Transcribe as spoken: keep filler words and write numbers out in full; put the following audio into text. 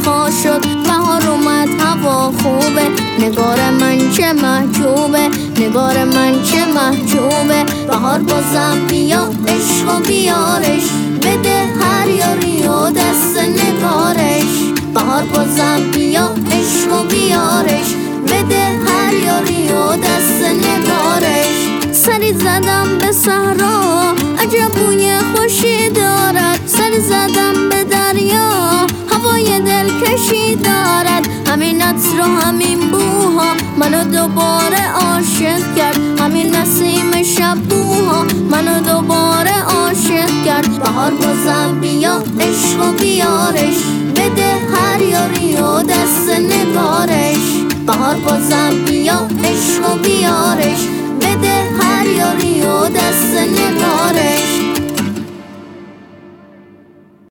خواهد شد. بهار اومد هوا خوبه، نگار من چه محجوبه، نگار من چه محجوبه. بهار بازم بیا عشق و بیارش، بده هر یاری و دست نگارش. بهار بازم بیا عشق و بیارش، بده هر یاری و دست نگارش. سری زدم به صحرا عجب بوی خوشی دارد، سری زدم به دریا هوای دلکشی دارد. همین عطر و همین بوها منو دوباره عاشق کرد، همین نسیم شب بوها منو دوباره عاشق کرد. بهار بازم بیا عشق و بیارش، بده هر یاری و دست نگارش. بهار بازم بیا عشق و بیارش،